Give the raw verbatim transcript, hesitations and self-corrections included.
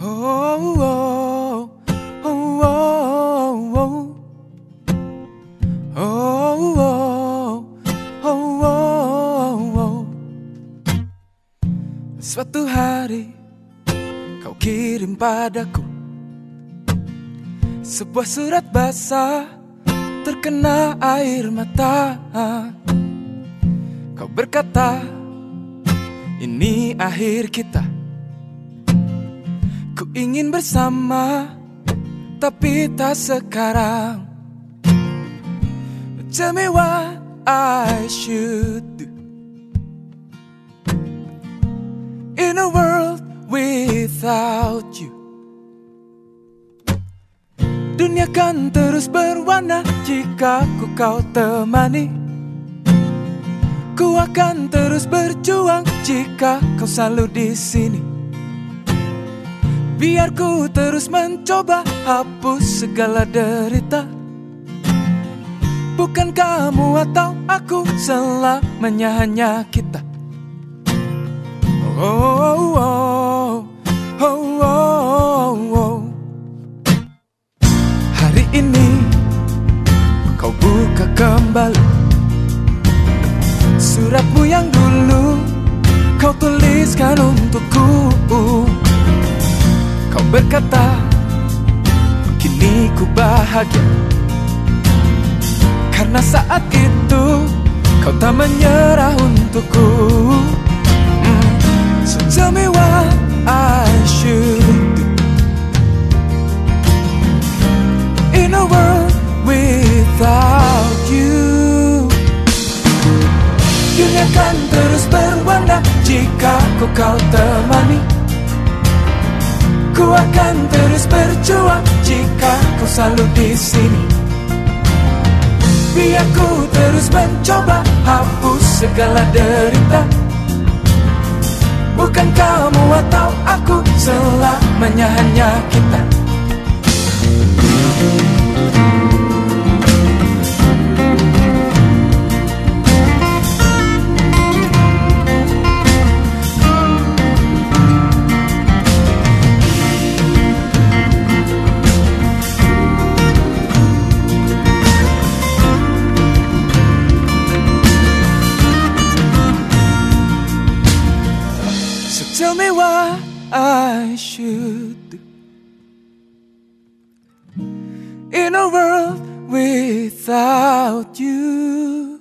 Oh, oh, oh, oh, oh, oh, oh, oh, oh. Suatu hari kau kirim padaku sebuah surat basah terkena air mata. Kau berkata, ini akhir kita. Ku ingin bersama, tapi tak sekarang. Tell me what I should do in a world without you. Dunia kan terus berwarna jika ku kau temani. Ku akan terus berjuang jika kau selalu di sini. Biar ku terus mencoba hapus segala derita. Bukan kamu atau aku, selamanya hanya kita. Oh, oh, oh, oh, oh, oh. Hari ini kau buka kembali suratmu yang dulu kau tuliskan untukku. Kau berkata, kini ku bahagia karena saat itu kau tak menyerah untukku. mm. So tell me what I should do in a world without you. Dunia kan terus berwarna jika ku kau temani. Ku akan terus berjuang jika kau selalu di sini. Biar ku terus mencoba hapus segala derita. Bukan kamu atau aku, selamanya hanya kita. Tell me what I should do in a world without you.